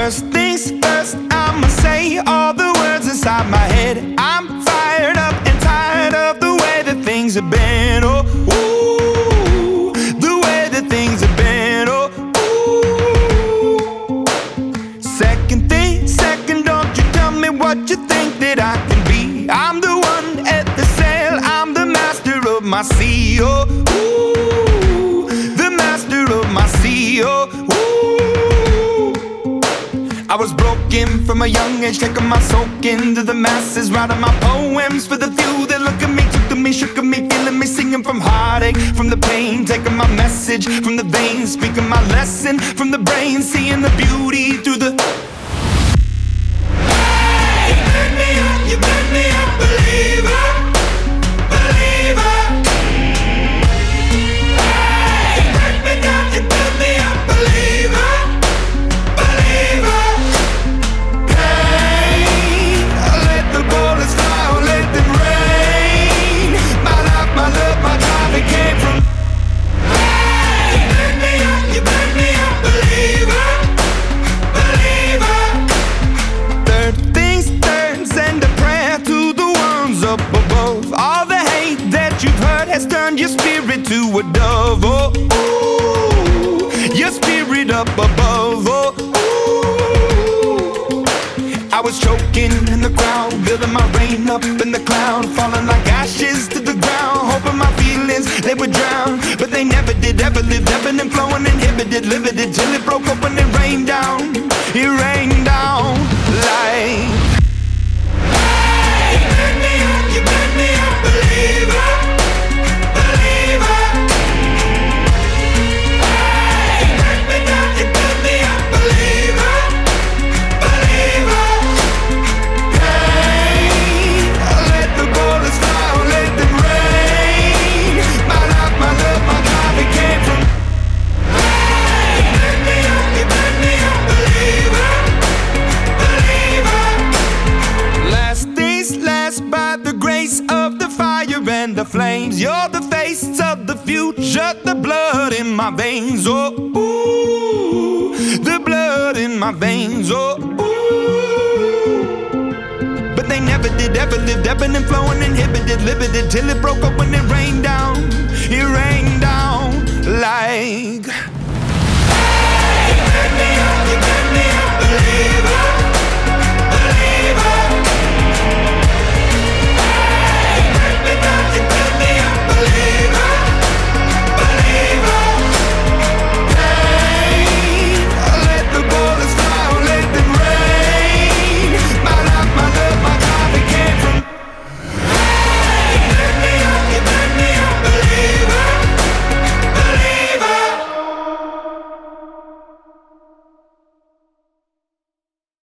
First things first, I'ma say all the words inside my head. I'm fired up and tired of the way that things have been. Oh, ooh, the way that things have been. Oh, ooh. Second thing, second, don't you tell me what you think that I can be. I'm the one at the sail, I'm the master of my sea. Oh, ooh, the master of my sea. Oh, ooh. I was broken from a young age, taking my soak into the masses, writing my poems for the few that look at me, took to me, shook at me, feeling me, singing from heartache, from the pain, taking my message from the veins, speaking my lesson from the brain, seeing the beauty through the. Hey, you made me a believer, believer. Hey, you break me down, you made me a believer, believer. Your spirit to a dove, oh, ooh, your spirit up above, oh, ooh. I was choking in the crowd, building my rain up in the cloud, falling like ashes to the ground, hoping my feelings, they would drown, but they never did, ever lived, ebbing and flowing, inhibited, limited, till it broke up when it rained down like. Hey, you made me a believer. And the flames, you're the face of the future, the blood in my veins, oh, ooh, the blood in my veins, oh, ooh. But they never did, ever lived, ebbing and flowing, inhibited, limited, till it broke up when it rained down.